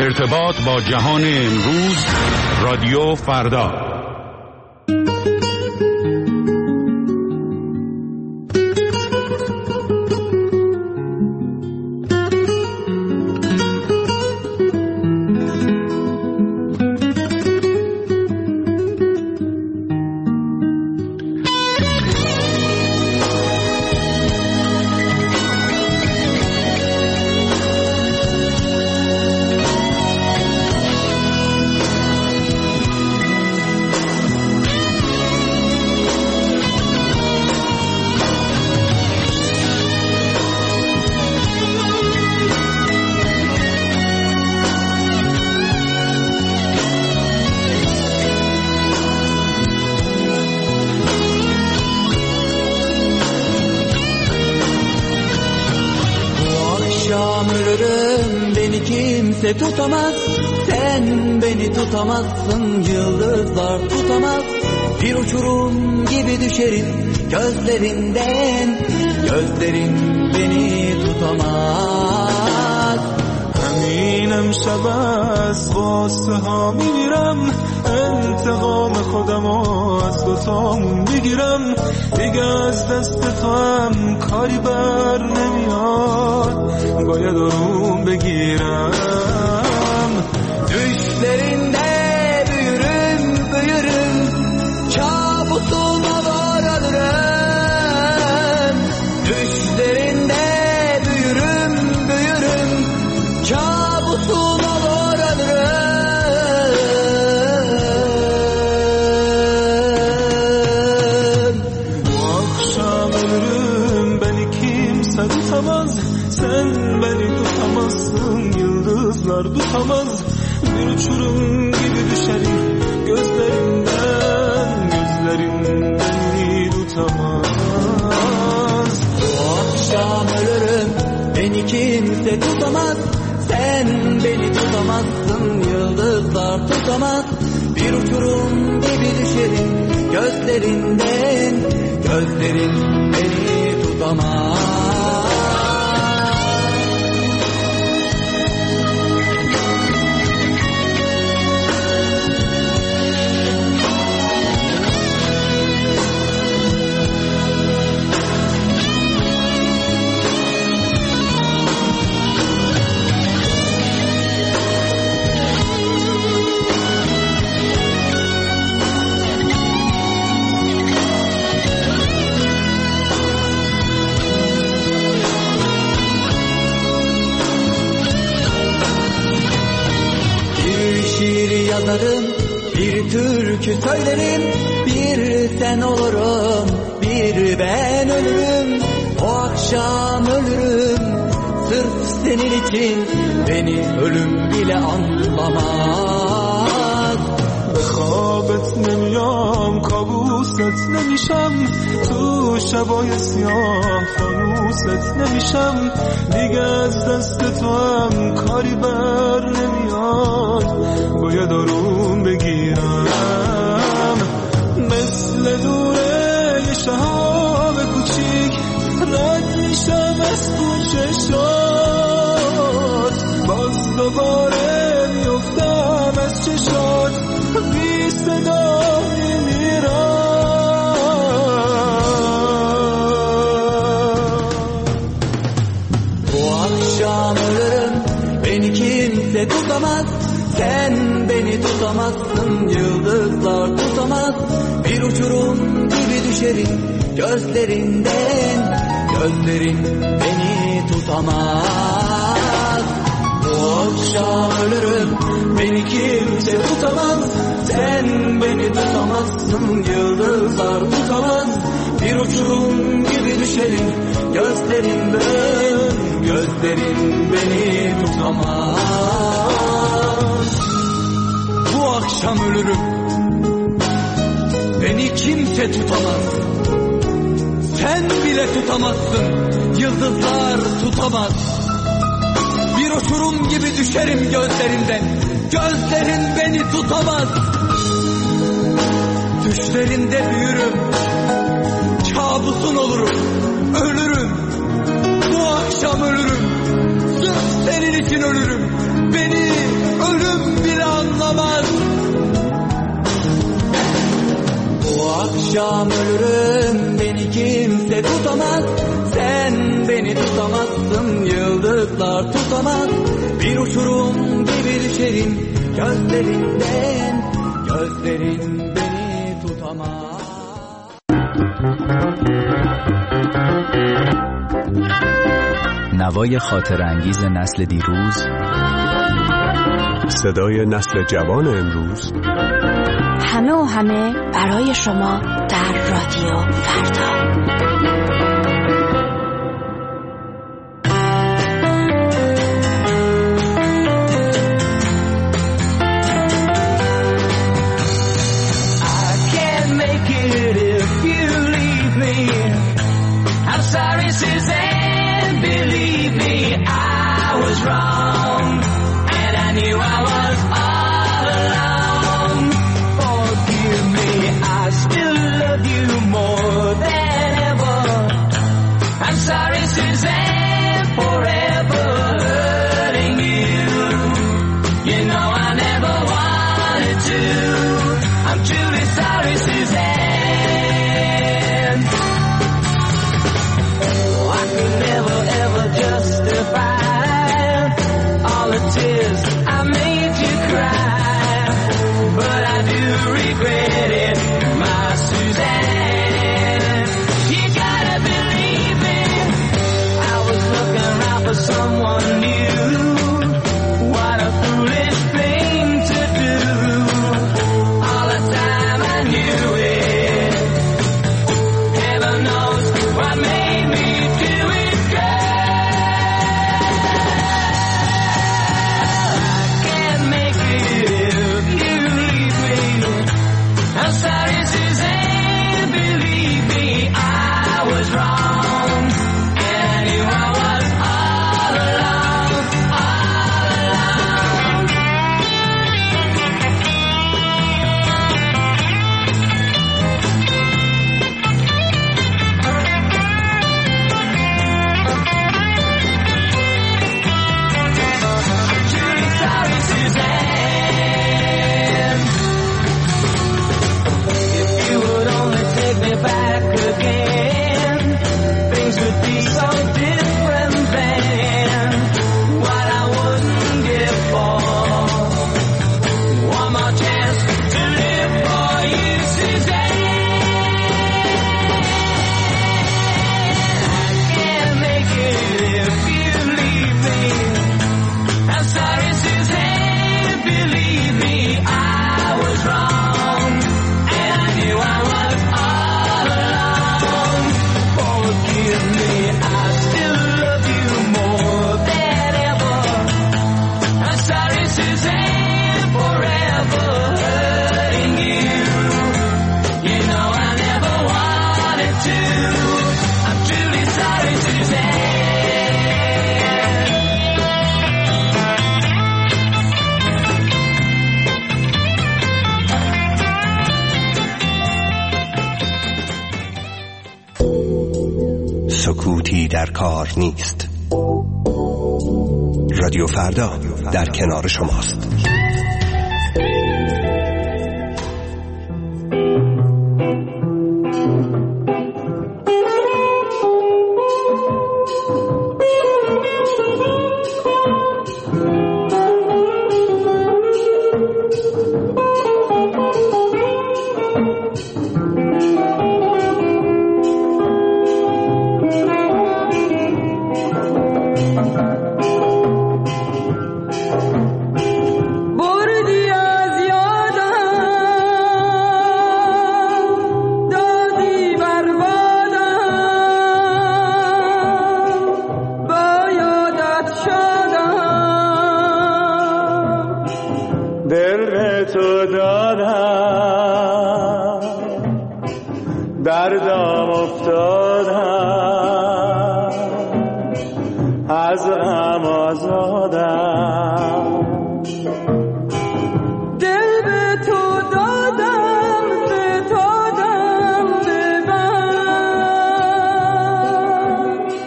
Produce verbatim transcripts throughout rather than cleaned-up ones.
ارتباط با جهان امروز، رادیو فردا. Tutamaz, sen beni tutamazsın, yıldızlar tutamaz. Bir uçurum gibi düşerim gözlerinden, gözlerin beni tutamaz. همینم شب از قصه ها میمیرم، انتقام خودم از دوتامون بگیرم. دیگه از دست تو هم کاری بر نمیاد، باید آروم بگیرم. Düşlerinde büyürüm, büyürüm, kabusuna varalırım. Düşlerinde büyürüm, büyürüm, kabusuna varalırım. Bu akşam ölürüm, beni kimse tutamaz. Sen beni tutamazsın, yıldızlar tutamaz. Bir uçurum gibi düşerim gözlerinden, gözlerin beni tutamaz. Bu akşam ölürüm, beni kimse tutamaz. Sen beni tutamazsın, yıldızlar tutamaz. Bir uçurum gibi düşerim gözlerinden, gözlerin beni tutamaz. Yazarım, bir türkü söylerim, bir sen olurum, bir ben ölürüm. O akşam ölürüm, sırf senin için beni ölüm bile anlamaz. به خوابت نمیام، کابوست نمیشم، تو شبای سیاه فانوست نمیشم. دیگه از دست تو هم کاری بر نمیاد، باید آروم بگیرم. مثل دوره یه شهاب کوچیک رد میشم از کوچه شد، باز دوباره میفتم از چشات، بی صدا میمیرم. Bu akşam ölürüm, beni kimse tutamaz. Sen beni tutamazsın, yıldızlar tutamaz. Bir uçurum gibi düşerim gözlerinden, gözlerin beni tutamaz. Bu akşam ölürüm, beni kimse tutamaz. Sen beni tutamazsın, yıldızlar tutamaz. Bir uçurum gibi düşerim gözlerinden, gözlerin beni tutamaz. Bu akşam ölürüm, beni kimse tutamaz. Sen bile tutamazsın, yıldızlar tutamaz. Bir uçurum gibi düşerim gözlerinden, gözlerin beni tutamaz. Düşlerinde büyürüm, kabusun olurum, ölürüm. Bu akşam ölürüm, sırf senin için ölürüm. Beni ölüm bile anlamaz. Bu akşam ölürüm, beni kimse tutamaz. Sen beni tutamazsın, yıldızlar tutamaz. Bir uçurum gibi düşerim gözlerinden, gözlerin beni tutamaz. نوای خاطر انگیز نسل دیروز، صدای نسل جوان امروز، همه و همه برای شما در رادیو فردا. سکوتی در کار نیست. رادیو فردا در کنار شماست.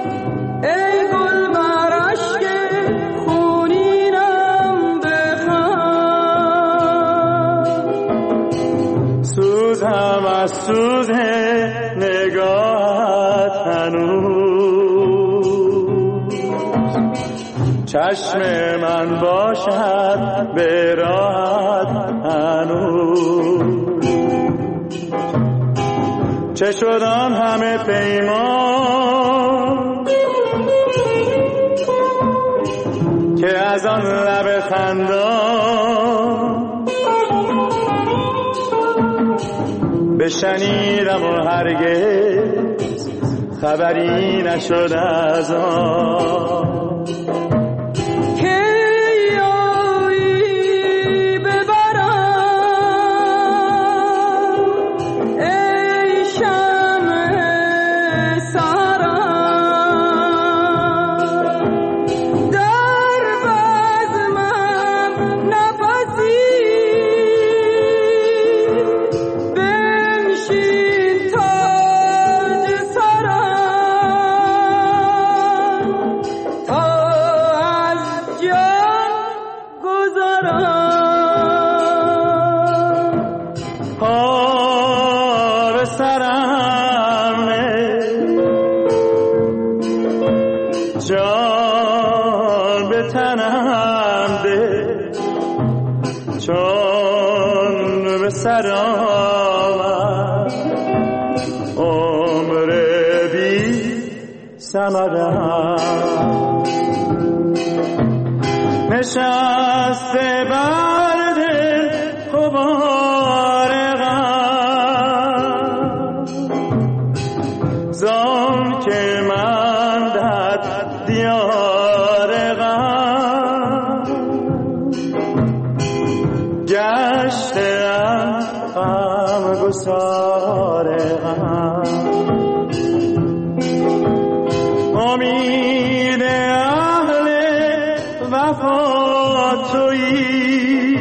ای گل برشک خونینم بخند از سوز نگاهت هنوز چشم من باشد به راحت هنوز چه شدم همه پیمان که از آن لب خندان بشنیدم و هرگز خبری نشد از آن نشسته بر دل غبار غم زان که من در دیار غم گشتم غم گسار غم امید اهل وفا تویی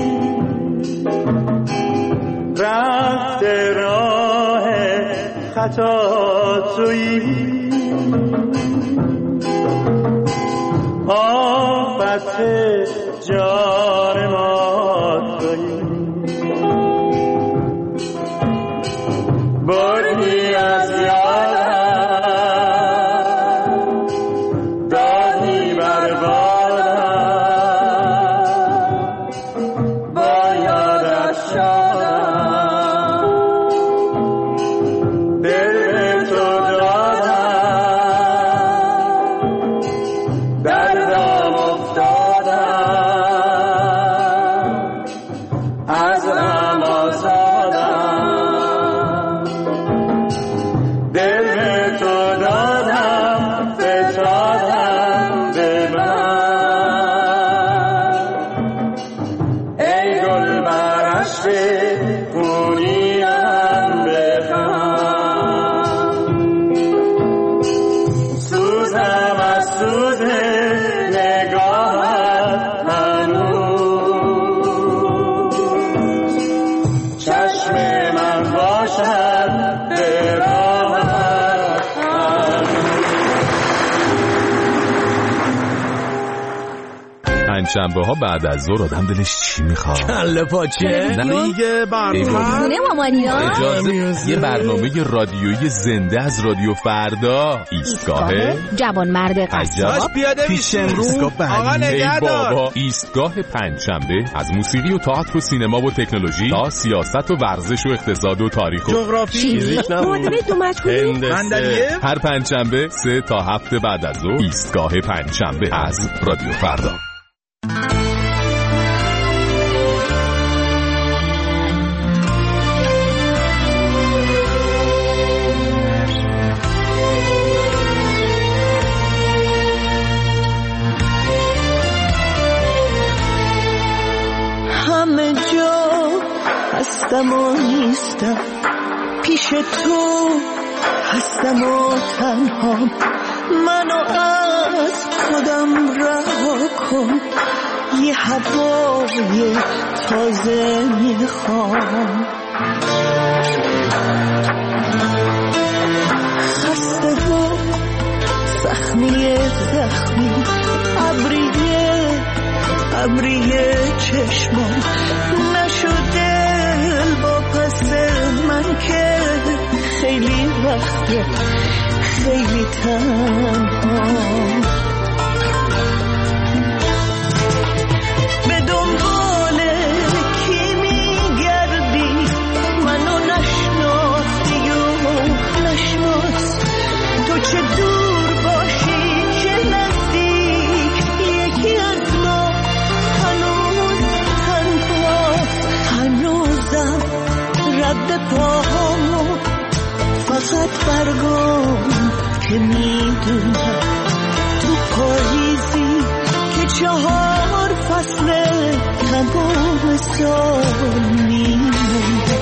رفت راه خطا تویی آفت جان ما تویی بردی از یادم دادی بر بادم با یادت شدم دل تو دادم دردم افتادم از غم آزادم دل تو دادم فتادم به من ای گل برش خونیم بخم سوزم از سوز نگاهت هنوز چشم من باشد به راحت پنجشنبه ها بعد از ظهر آدم دلش چی میخواد؟ کله پاچه دیگه برنامه مامانیان اجازه یه برنامه رادیویی زنده از رادیو فردا ایستگاه جوان مرد قصاب پیش امروز آقا نگهدار بابا ایستگاه پنجشنبه از موسیقی و تئاتر و سینما و تکنولوژی تا سیاست و ورزش و اقتصاد و تاریخ و جغرافی مدل دو مجهولی هندسه هر پنجشنبه سه تا هفته بعد از ظهر ایستگاه پنجشنبه از رادیو فردا. همه جا هستم و نیستم پیش تو هستم و تنها منو از خودم رها کن یه هوای تازه میخوام خسته و زخمی زخمی ابریه ابریه چشمم نشده با پس من که وقت خیلی تنها به دنبال کی میگردی منو نشناسی و نشناس تو چه دور باشی چه نزدیک یکی از ما هنوز تنهاست هنوزم رد پاهامو فقط برگم که میدونم تو پاییزی که چهار فصل تمام سال میمونه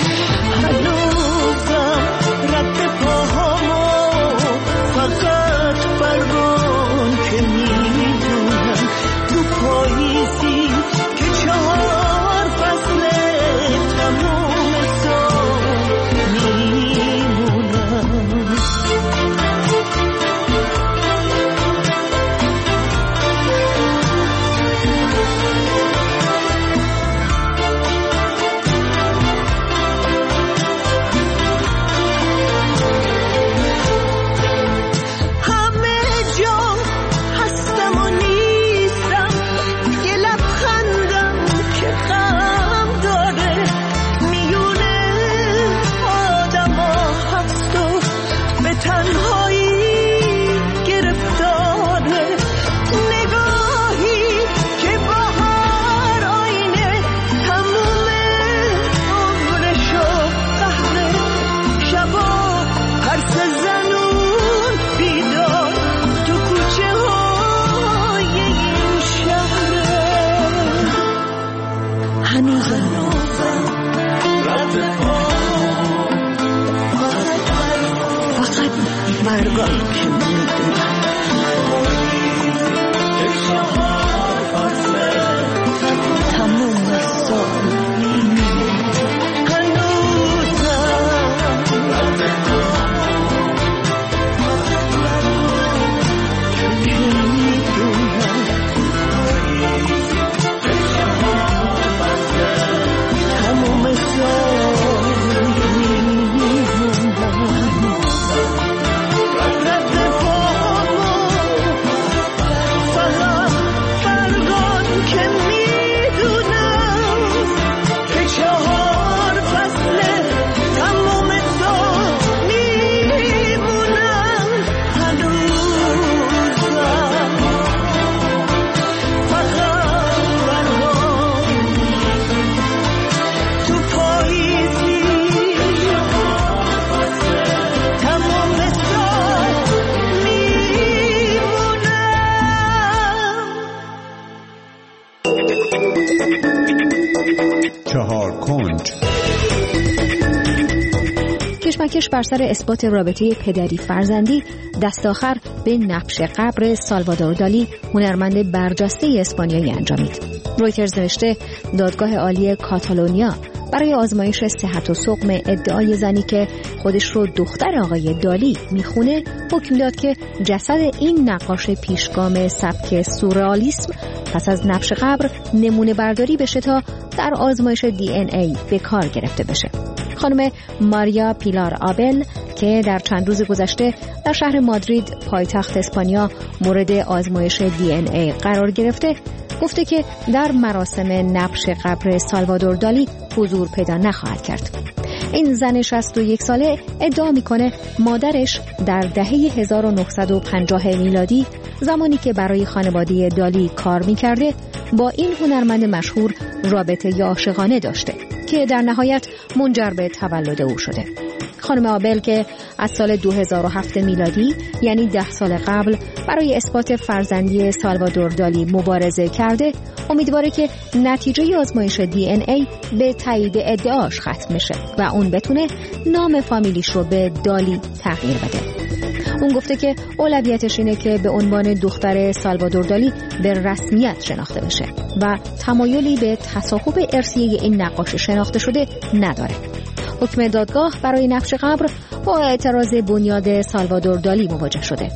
هنوزم رد پاهامو فقط برگم که میدونم تو پاییزی که چهار فصل تمام سال میمونم کشمکش بر سر اثبات رابطه پدری فرزندی دست آخر به نقش قبر سالوادور دالی هنرمند برجسته اسپانیایی انجامید. رویترز نوشته دادگاه عالی کاتالونیا برای آزمایش صحت و سقم ادعای زنی که خودش رو دختر آقای دالی میخونه حکم داد که جسد این نقاش پیشگام سبک سورئالیسم پس از نقش قبر نمونه برداری بشه تا در آزمایش دی ان ای به کار گرفته بشه. خانم ماریا پیلار آبل که در چند روز گذشته در شهر مادرید پایتخت اسپانیا مورد آزمایش دی ان ای قرار گرفته گفته که در مراسم نقش قبر سالوادور دالی حضور پیدا نخواهد کرد. این زن شصت و یک ساله ادعا میکنه مادرش در دهه هزار و نهصد و پنجاه میلادی زمانی که برای خانواده دالی کار میکرده با این هنرمند مشهور رابطه عاشقانه داشته که در نهایت منجر به تولد او شده. خانم آبل که از سال دو هزار و هفت میلادی یعنی ده سال قبل برای اثبات فرزندی سالوادور دالی مبارزه کرده امیدواره که نتیجه آزمایش دی ان ای به تایید ادعاش ختم بشه و اون بتونه نام فامیلیش رو به دالی تغییر بده. اون گفته که اولویتش اینه که به عنوان دختر سالوادور دالی به رسمیت شناخته بشه و تمایلی به تصاحب ارثی این نقاش شناخته شده نداره. حکم دادگاه برای نقش قبر با اعتراض بنیاد سالوادور دالی مواجه شده.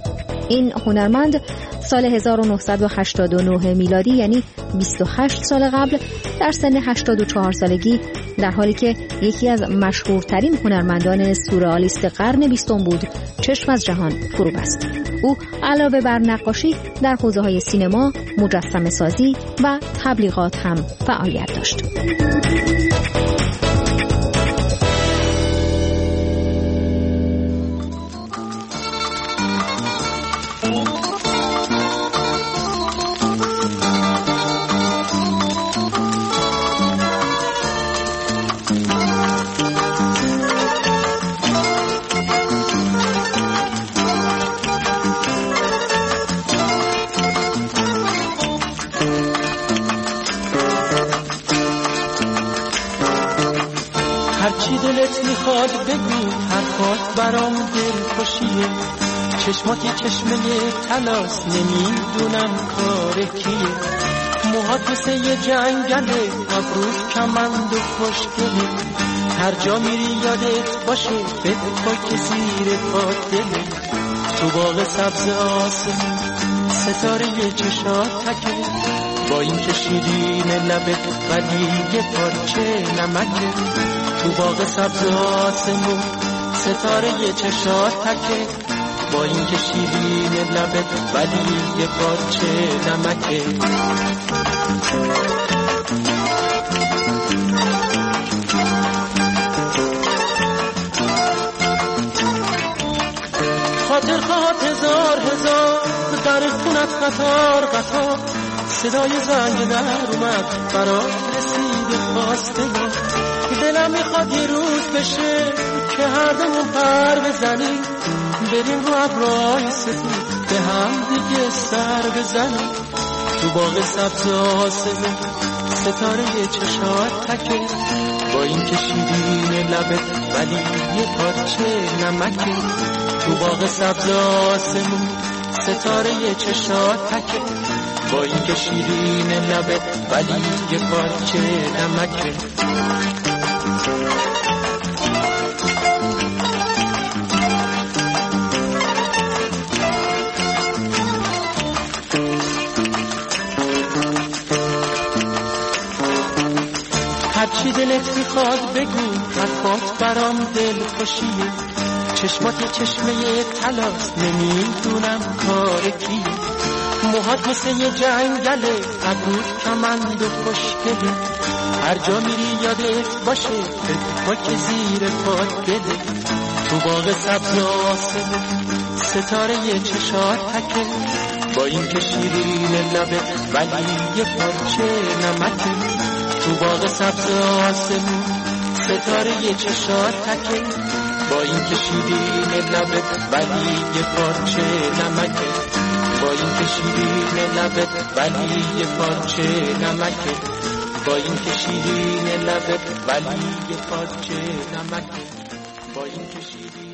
این هنرمند سال هزار و نهصد و هشتاد و نه میلادی، یعنی بیست و هشت سال قبل، در سن هشتاد و چهار سالگی در حالی که یکی از مشهورترین هنرمندان سورئالیست قرن بیستم بود، چشم از جهان فرو بست. او علاوه بر نقاشی در حوزه‌های سینما، مجسمه سازی و تبلیغات هم فعالیت داشت. هرچی دلت میخواد بگو، حرفات برام دل خوشیه. چشماتی چشمه تلاس، نمیدونم کار کیه. موهات مثل یه جنگله، ابروت کمند و خوشگله. هر جا میری یادت باشه، به پا که زیر پات دله. تو باغ سبز آسمون ستاره چشات تکه، با این که شیرین لبت ولی یه پارچه نمکه. تو باغ سبز آسمون ستاره چشات تکه، با این که شیرین لبت ولی یه پارچه نمکه. خاطر خواهد هزار هزار، در خونت قطار قطار. صدای زنگ در اومد، برات رسید خواستگار. دلم میخواد یه روز بشه که هر دومون پر بزنیم، بریم رو ابرهای سفید به هم دیگه سر بزنیم. تو باغ سبز آسمون ستاره چشات تکه، با این که شیرین لبت ولی یه پارچه نمکه. تو باغ سبز آسمون ستاره چشات تکه، با این که شیرین لبت ولی یه پارچه نمکه. هرچی دلت میخواد بگو، حرفات برام دل خوشیه. چشمات چشمه تلاس، نمیدونم کار کیه. موهات مثل یه جنگله، ابروت کمند و خوشگله. هر جا میری یادت باشه، به پا که زیر پات دله. تو باغ سبز آسمون ستاره چشات تکه، با این که شیرین لبت ولی یه پارچه نمکه. تو باغ سبز آسمون ستاره چشات تکه، با این که شیرین لبت ولی یه پارچه نمکه. با این که شیرین لبت ولی یه پارچه نمکه. با این که شیرین لبت ولی یه پارچه نمکه. با این که شیرین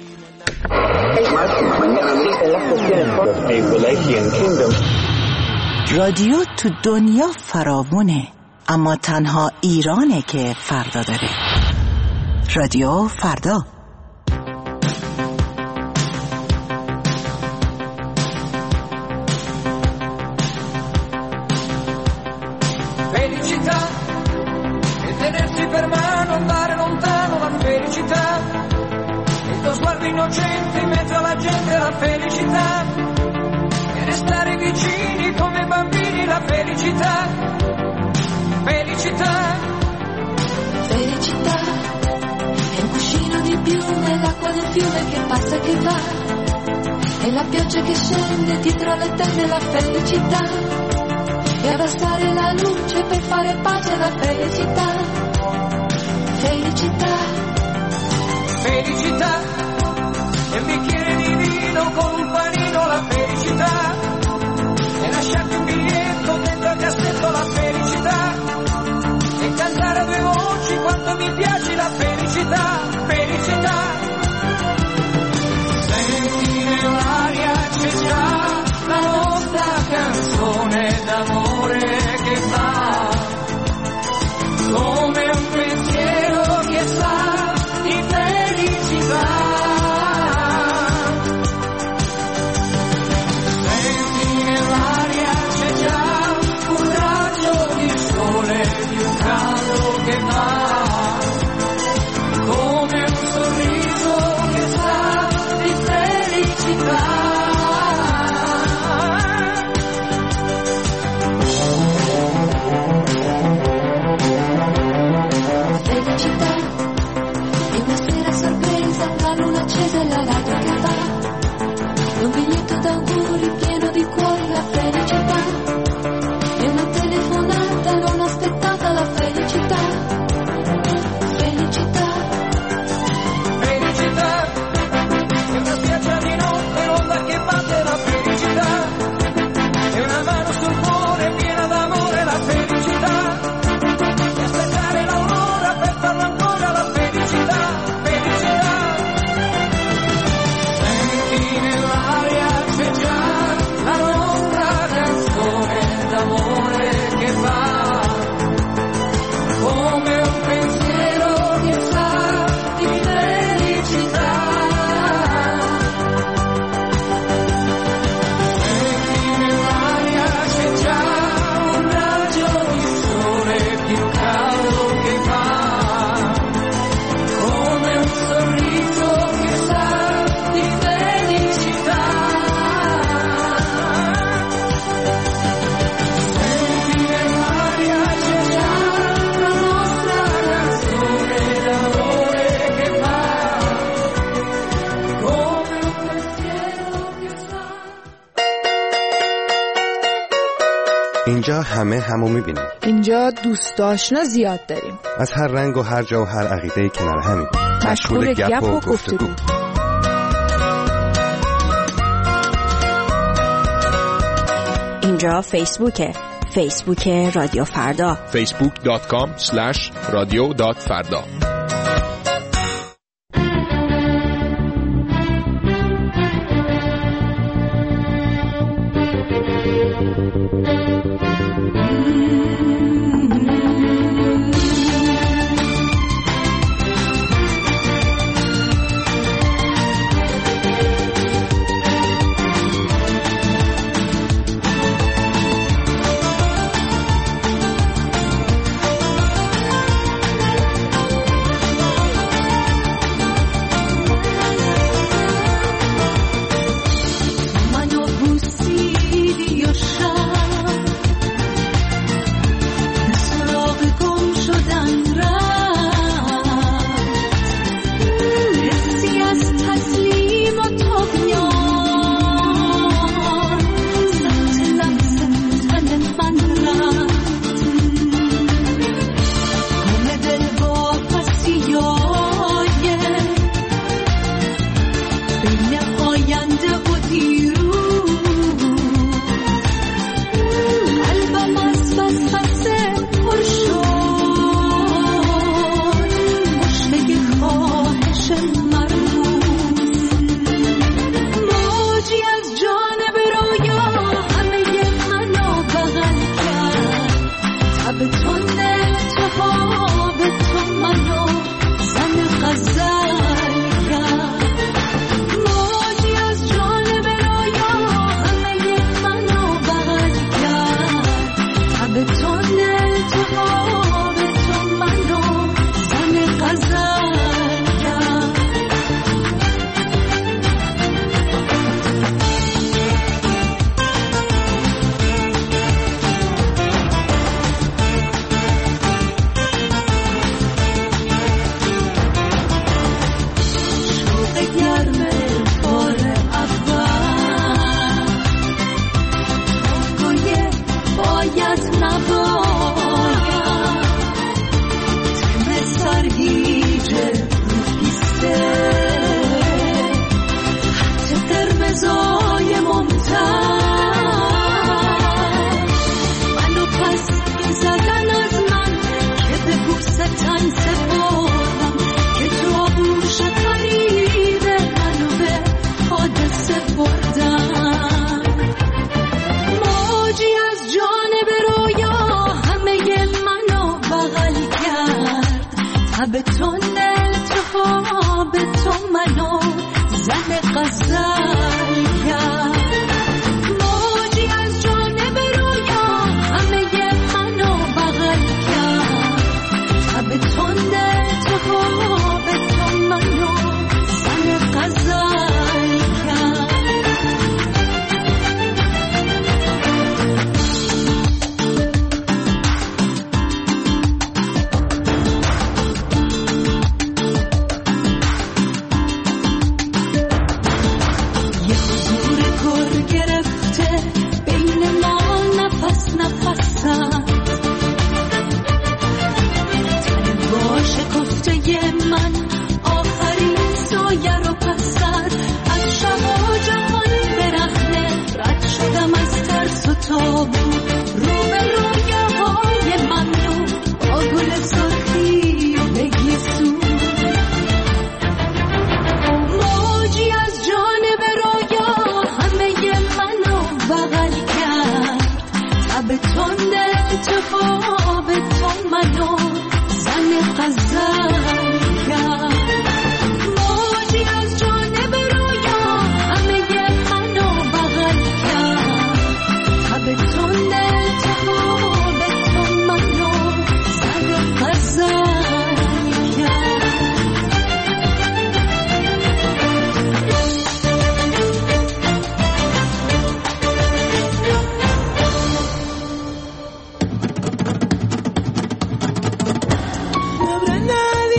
رادیو تو دنیا فراوونه، اما تنها ایرانه که فردا داره. رادیو فردا. Felicità e tenersi per mano, andare lontano, la felicità. Il tuo sguardo innocente in mezzo alla gente, la felicità. E restare vicini come bambini, la felicità. Felicità. Felicità è un cuscino di piume, l'acqua del fiume che passa e che va, e la pioggia che scende dietro le tende, la felicità. E abbassare la luce per fare pace, la felicità. Felicità. Felicità. E un bicchiere di vino con un panino, la felicità. E lasciarti un biglietto dentro al cassetto, la felicità. E cantare a due voci quanto mi piace, la felicità. Felicità. Senti nell'aria c'è già la nostra canzone d'amore che fa come un pensiero che sa di felicità. همه همو میبینیم. اینجا دوست آشنا زیاد داریم. از هر رنگ و هر جا و هر عقیده کنار همین. مشغول گپ و گفتگو. اینجا فیسبوکه. فیسبوک رادیو فردا. فیسبوک دات کام اسلش رادیو دات فردا. No habrá nadie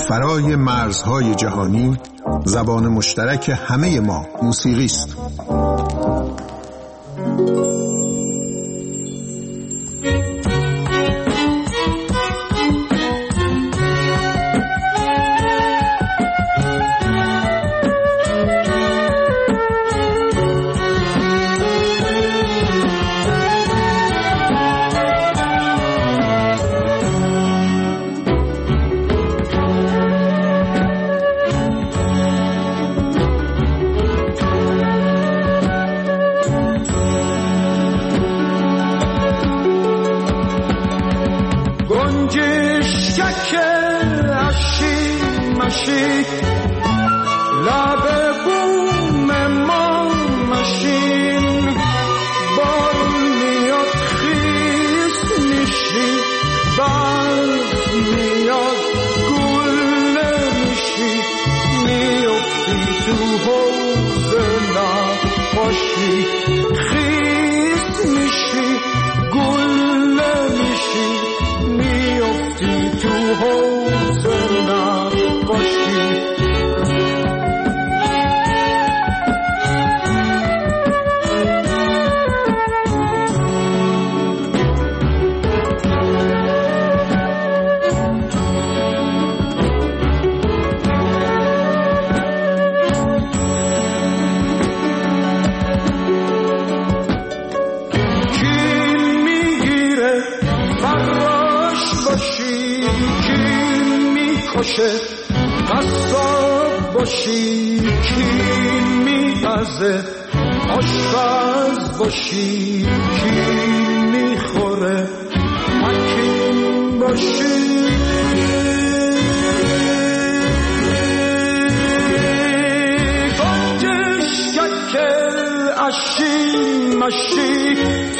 فرای مرزهای جهانی زبان مشترک همه ما موسیقی است. قصاب باشی کی میپزه، آشپز باشی کی میخوره، حکیم باشی گنجش ککل اشی مشی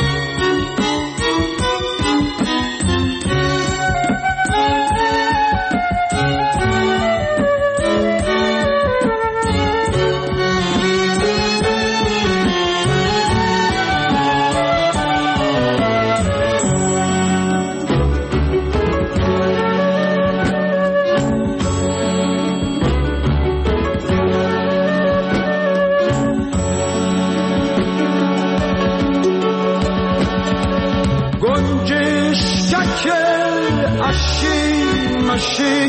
مشی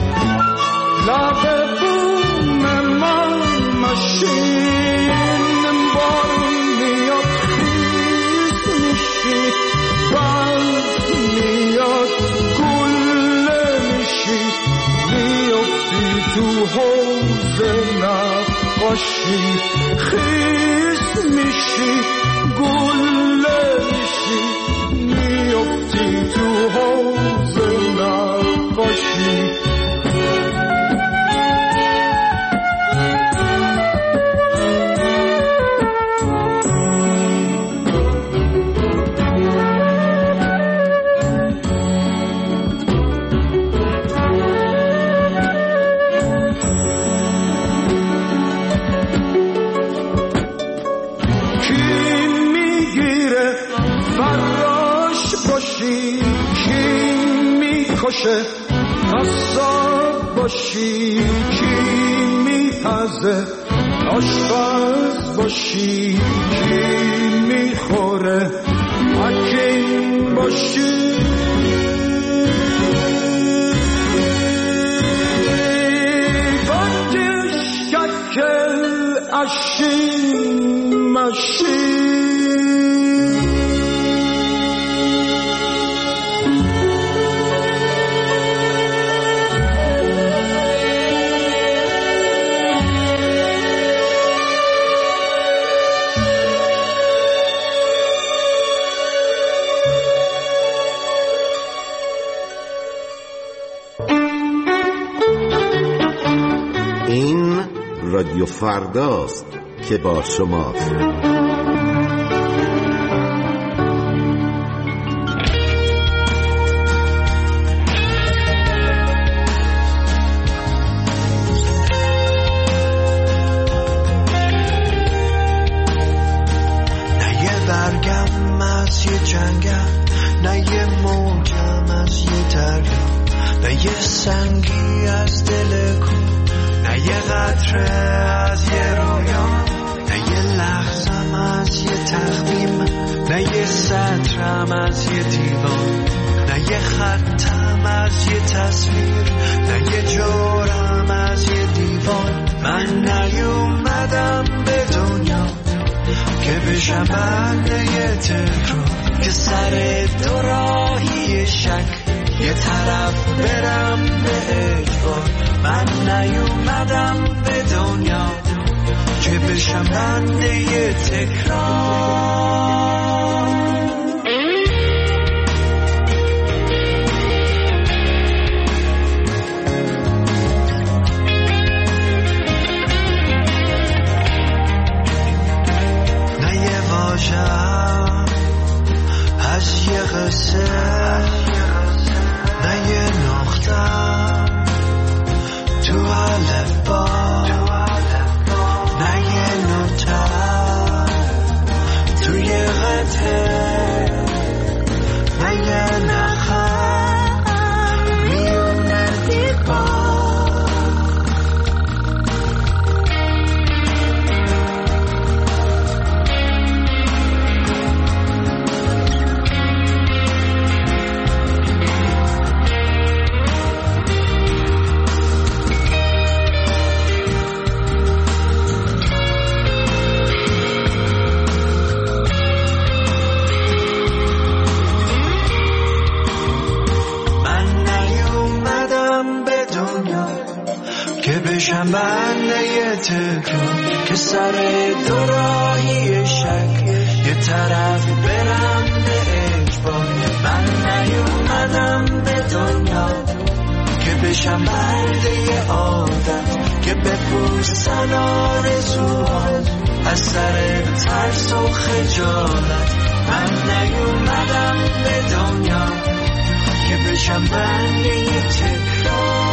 لب بوم من مشین بارون میاد خیز میشی برد میاد گله میشی میافتی تو حوض نقاشی خیز میشی گله میشی میافتی تو حوض نقاشی قصاب باشی کی میپزه، آشپز باشی کی میخوره، حکیم باشی گنجش ککل اشی مشی رادیو فرداست که با شماست. نه یه برگم از یه جنگم، نه یه موجم از یه دریا، نه یه سنگی از دل کو، نه یه قطره از یه رویا، نه یه لحظم از یه تقدیم، نه یه سطرم از یه دیوان، نه یه خطم از یه تصویر، نه یه جورم از یه دیوان. من نیومدم به دنیا که بشم بنده یه تکرار، که سر دو راهی شک یه طرف برم به اجبار. من نیومدم به دنیا که بشم بنده یه تکرار. نه یه واژه‌ام از یه قصه، نه یه نقطه‌ام تو الفبا، نه یه نوتم تو یه قطعه، نه یه نخم میونه دیوار. بشم بنده یه تکرار، که سر دو راهی شک یه طرف برم به اجبار. من نیومدم به دنیا که بشم بنده یه عادت، که بپوسن آرزوها از سر ترس و خجالت. من نیومدم به دنیا که بشم بنده یه تکرار.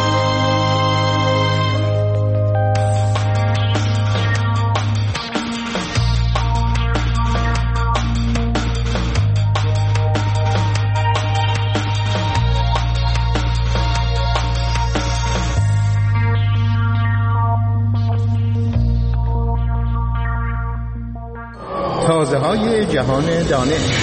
تازه های جهان دانش.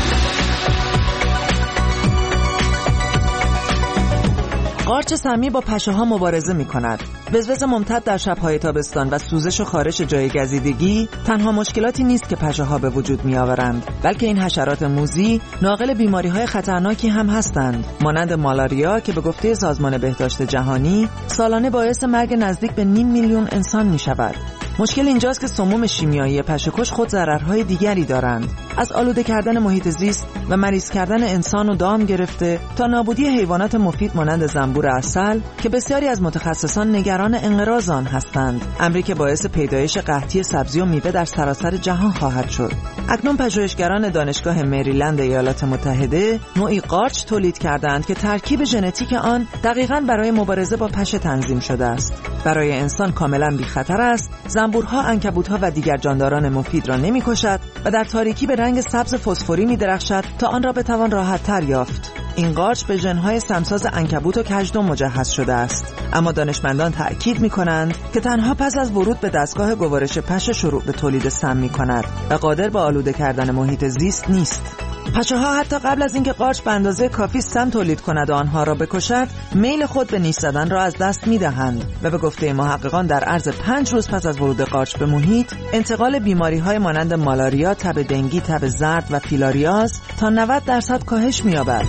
قارچ سمی با پشه‌ها مبارزه می‌کند. وزوز ممتد در شب‌های تابستان و سوزش و خارش جای گزیدگی تنها مشکلاتی نیست که پشه‌ها به وجود می‌آورند، بلکه این حشرات موذی ناقل بیماری‌های خطرناکی هم هستند، مانند مالاریا که به گفته سازمان بهداشت جهانی سالانه باعث مرگ نزدیک به نیم میلیون انسان می‌شود. مشکل اینجاست که سموم شیمیایی پشه‌کش خود ضررهای دیگری دارند، از آلوده کردن محیط زیست و مریض کردن انسان و دام گرفته تا نابودی حیوانات مفید مانند زنبور عسل که بسیاری از متخصصان نگران انقراض آن هستند، امری که باعث پیدایش قحطی سبزی و میوه در سراسر جهان خواهد شد. اکنون پژوهشگران دانشگاه مریلند ایالات متحده نوعی قارچ تولید کردند که ترکیب ژنتیک آن دقیقاً برای مبارزه با پشه تنظیم شده است. برای انسان کاملاً بی خطر است، زنبورها، عنکبوت‌ها و دیگر جانداران مفید را نمی‌کشد و در تاریکی به رنگ سبز فسفوری می‌درخشد تا آن را بتوان راحت‌تر یافت. این قارچ به ژن‌های سمساز عنکبوت و کژدم مجهز شده است، اما دانشمندان تأکید می‌کنند که تنها پس از ورود به دستگاه گوارش پشه شروع به تولید سم می‌کند و قادر به آلوده کردن محیط زیست نیست. پشه‌ها حتی قبل از اینکه قارچ به اندازه کافی سم تولید کند و آنها را بکشد، میل خود به نیش زدن را از دست می‌دهند و به گفته محققان در عرض پنج روز پس از ورود قارچ به محیط، انتقال بیماری‌های مانند مالاریا، تب دنگی، تب زرد و فیلاریاز تا نود درصد کاهش می‌یابد.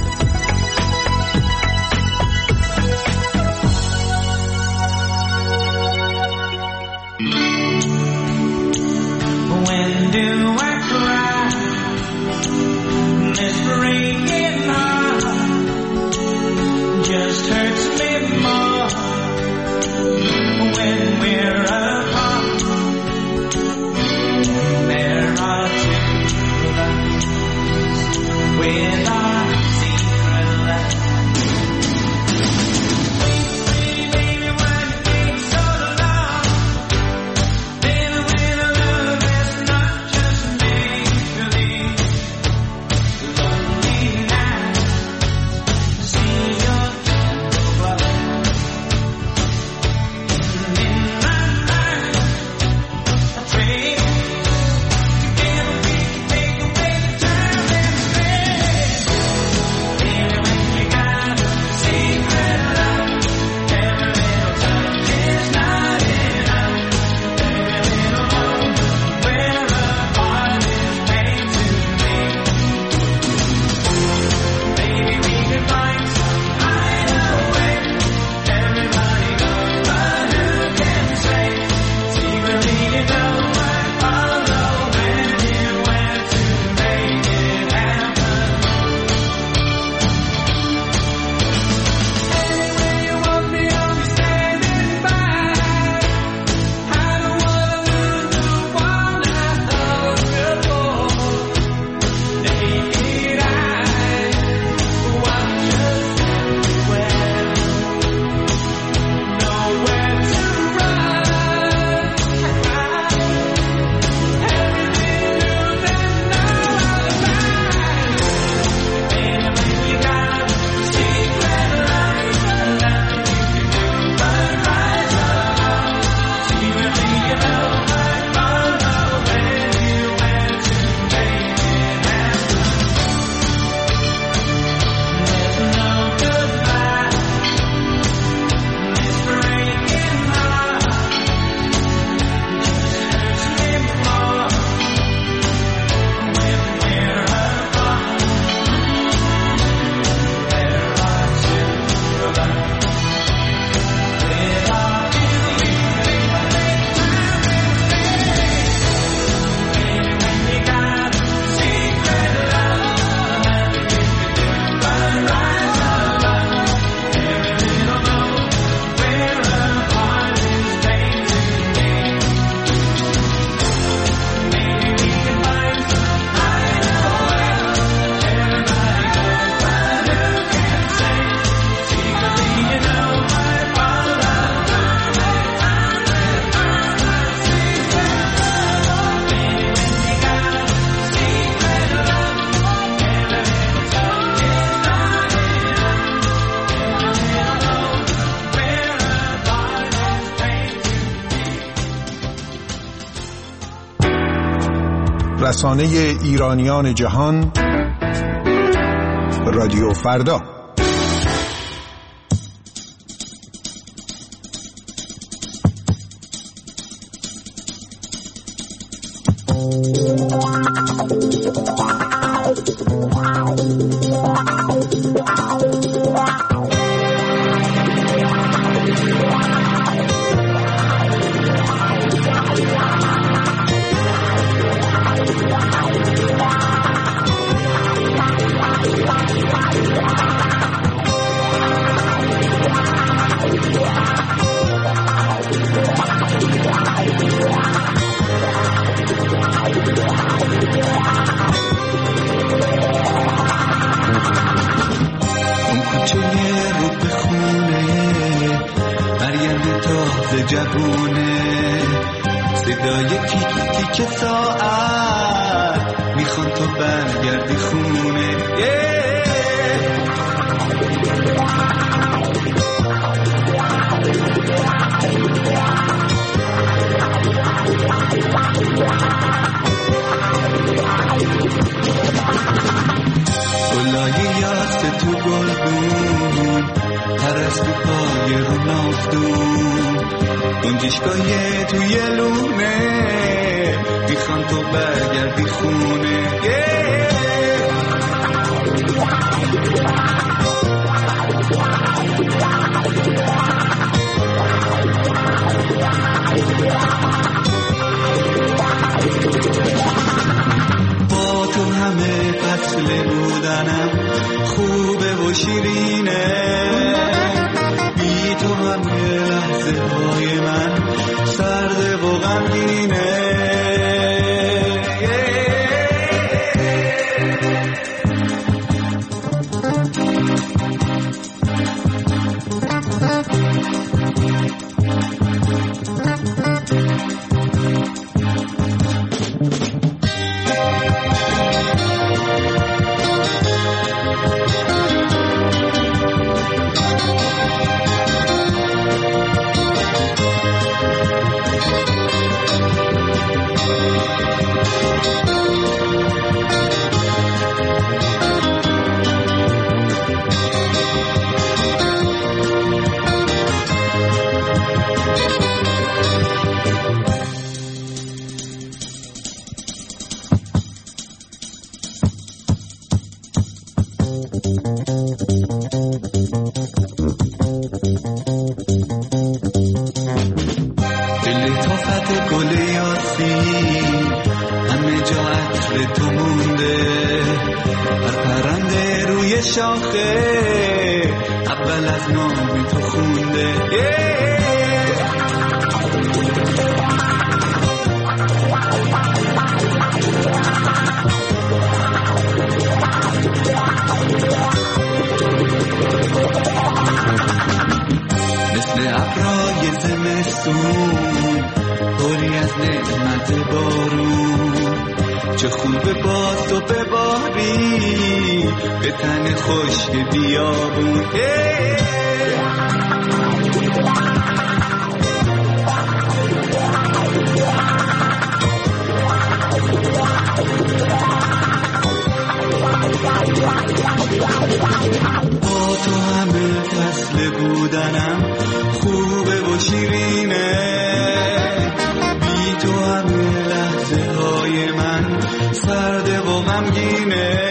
رسانه ایرانیان جهان، رادیو فردا. گنجشگاه توی لونه میخوام تو برگردی خونه. با تو همه فصل بودنم خوبه و شیرینه، بی تو همه لحظه های من سرده و غمگینه. چه خوبه با تو بباری به تن خشک بیابون. با تو همه فصل بودنم خوبه و شیرینه، بی تو همه لحظه های من سرده و غمگینه.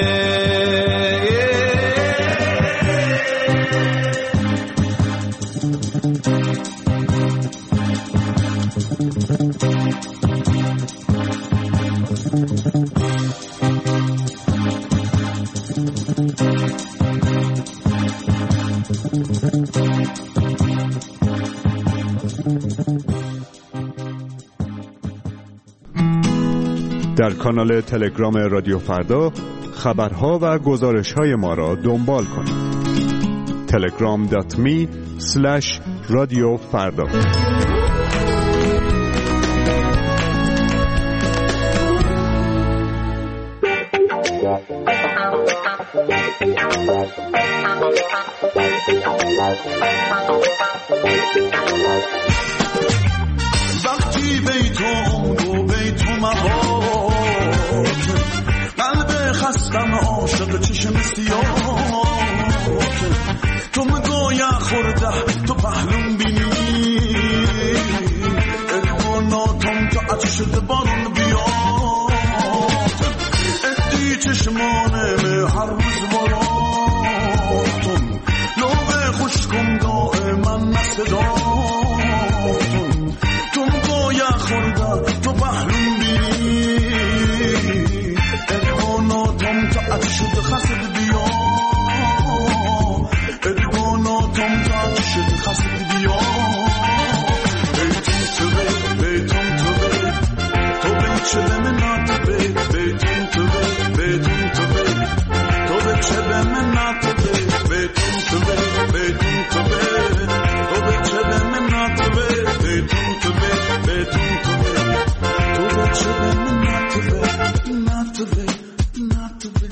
در کانال تلگرام رادیو فردا خبرها و گزارش‌های ما را دنبال کنید. تلگرام دات می اسلش رادیو فردا. وقتی بیتون و بیتون مباد عاشق چشم سیاه تو مگویا خورده تو پهلون بینی الواناتم تا عطر شده بارون بیاد ادی چشمانه هر روز براتون لوبه خوشکم دائما نصداتون تو مگویا خورده تو پهلون بینی الواناتم تا عطر شده خسد بیاد الواناتم تا عطر شده خسد بیاد بیتون تو بی بیتون تو بی تو بی چه به من نات بی بیتون تو بی بیتون تو بی تو بی چه به من نات بی بیتون تو بی بیتون تو بی تو بی چه به من نات بی بیتون تو بی بیتون تو بی تو بی چه به من نات بی نات بی نات بی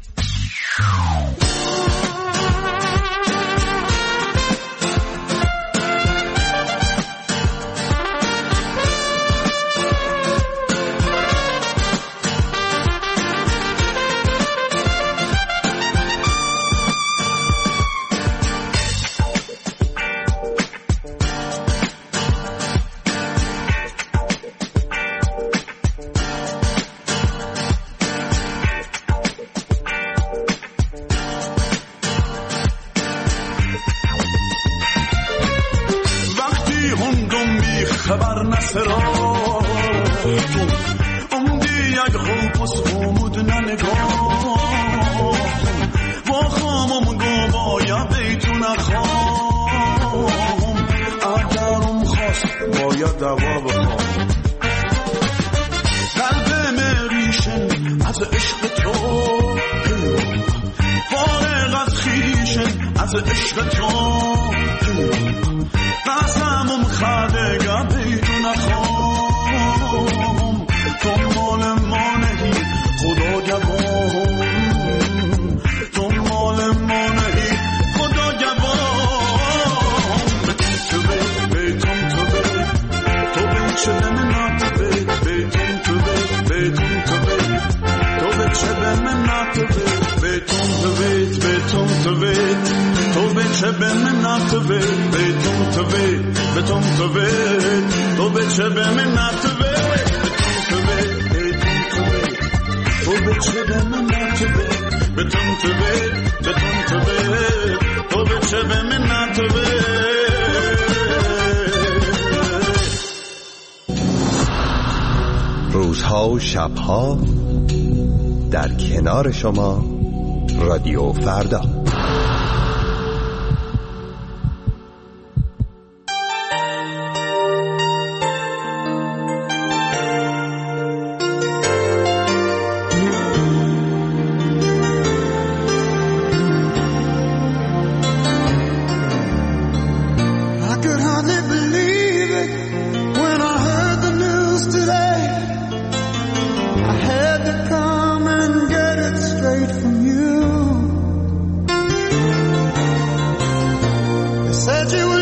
خبر نسراتون امدی یک خوبس خومود ننگاتون با خامم گو باید بیتون خام اگرم خواست باید دوا بخوام قلب مریشن از عشق تو فارغ از خیشن از عشق تو قسمم خدگه بیتون خام تو مال ما نهی خدا گوام تو مال ما نهی خدا گوام بیتون تو بی بیتون تو بی تو بی چه به من نات بی بیتون تو بی بیتون تو بی تو بی چه به من نات بی بیتون تو بی بیتون تو بی تو به چه به من نات بی بیتون تو بی بیتون تو بی تو به چه به من نات بی بیتون تو بی تو به چه به من نات بی بیتون تو بی بیتون تو بی تو به چه به من نات بی روزها و شبها در کنار شما رادیو فردا. Said you